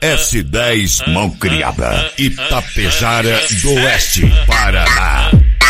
S10 Mão Criada, Itapejara do Oeste, Paraná.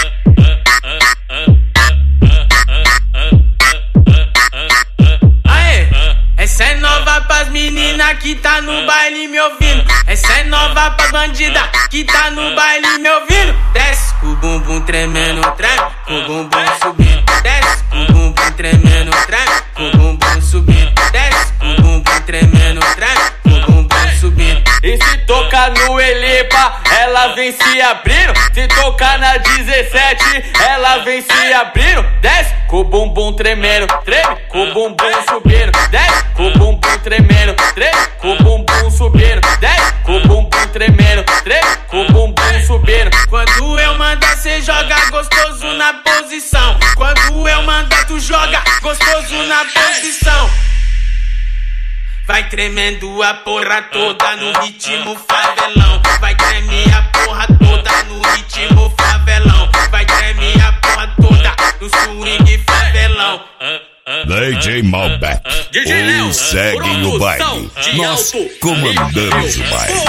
Aê, essa é nova pras menina que tá no baile me ouvindo. Essa é nova pras bandida que tá no baile me ouvindo. Desce com o bumbum tremendo, treme, com o bumbum subindo. Desce com o bumbum tremendo, treme, com o bumbum subindo. Desce com o bumbum tremendo, treme, com o bumbum subindo. E se tocar no Elepa, ela vem se abrindo. Se tocar na 17, ela vem se abrindo. Desce com o bumbum tremendo, treme, com o bumbum subindo. Desce com o bumbum tremendo, treme, com o bumbum subindo. Desce com o bumbum tremendo, treme, com o bumbum subindo. Quando eu mandar, cê joga gostoso na posição. Quando eu mandar, tu joga gostoso na posição. Vai tremendo a porra toda no ritmo favelão. Vai tremer a porra toda no ritmo favelão. Vai tremer a porra toda no swing favelão. DJ Malbec, ou segue o baile. Nós comandamos o baile.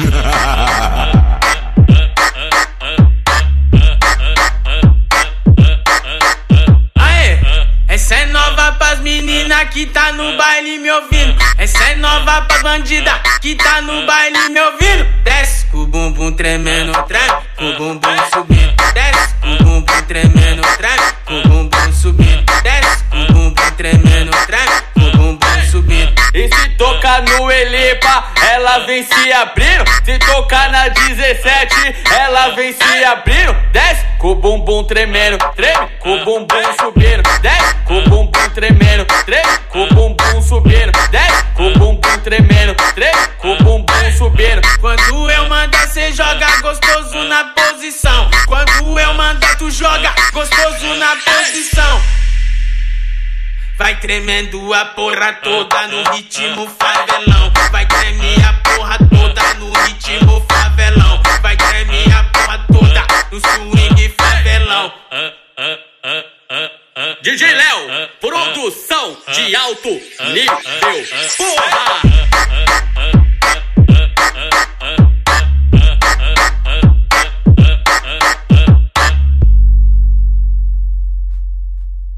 Essa é nova pras menina que tá no baile me ouvindo. Essa é nova pras bandida que tá no baile me ouvindo. Desce com o bumbum tremendo, treme, com o bumbum subindo. Desce com o bumbum tremendo, treme, com o bumbum subindo. Desce com o bumbum tremendo, treme, com o bumbum subindo. E se tocar no Elepa, ela vem se abrindo. Se tocar na 17, ela vem se abrindo. Desce com o bumbum tremendo, treme, com o bumbum subindo. Desce com o bumbum tremendo, treme, com o bumbum subindo. Desce com o bumbum tremendo, treme, com o bumbum subindo. Quando eu mandar, cê joga gostoso na posição. Quando eu mandar, tu joga gostoso na posição. Vai tremendo a porra toda no ritmo favelão. Vai tremer a porra toda no ritmo favelão. Vai tremer a porra toda no swing favelão. DJ Léo, produção de alto nível.